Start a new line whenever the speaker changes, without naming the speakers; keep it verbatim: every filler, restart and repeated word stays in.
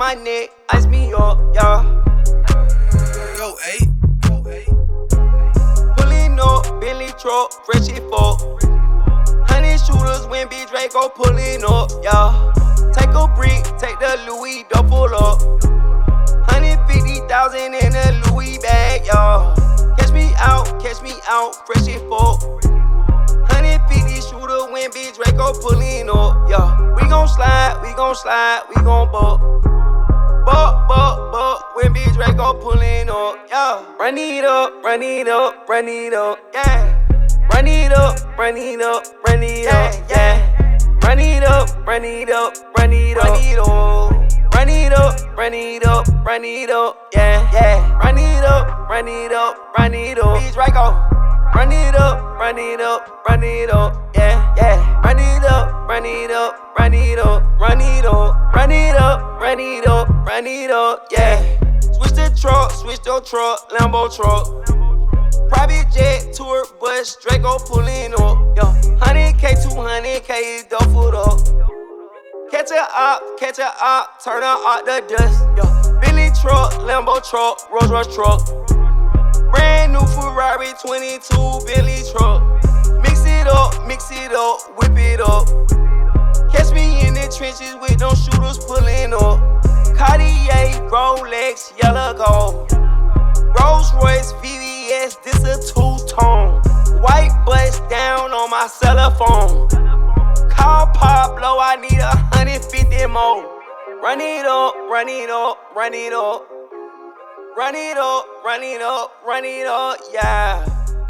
my neck, ice me up, yeah.
Go eight.
Pulling up, Bentley truck, fresh it fuck. Honey shooters when B Draco pulling up, yeah. Take a brick, take the Louis double up. Hundred fifty thousand in a Louis bag, yeah. Catch me out, catch me out, fresh it fuck. Hundred fifty shooter when B Draco pulling up, yeah. We gon' slide, we gon' slide, we gon' buck. Buck, buck, buck, when B Draco pulling up, yeah. Run it up, run it up, run it up, yeah. Run it up, run it up, run it up, yeah. Run it up, run it up, run it up, run it up, run it up, run it up, yeah, yeah. Run it up, run it up, run it up, B Draco. Run it up, run it up, run it up, yeah, yeah. Run it up, run it up, run it up, run it up, run it up, run it up, run it up, yeah. Switch the truck, switch the truck, Lambo truck. Private jet, tour bus, Draco pulling up, yeah. one hundred K, two hundred K is duffled up. Catch a op, catch a op, turn her out the dust, yeah. Billy truck, Lambo truck, Rolls Royce truck. Brand new Ferrari twenty-two Billy truck. Mix it up, mix it up, whip it up. Catch me in the trenches with them shooters pulling up. Cartier, Rolex, yellow gold. Rolls Royce, V V S, this a two-tone. White bust down on my cell phone. Call Pablo, I need a hundred fifty more. Run it up, run it up, run it up. Run it up, run it up, run it up, yeah.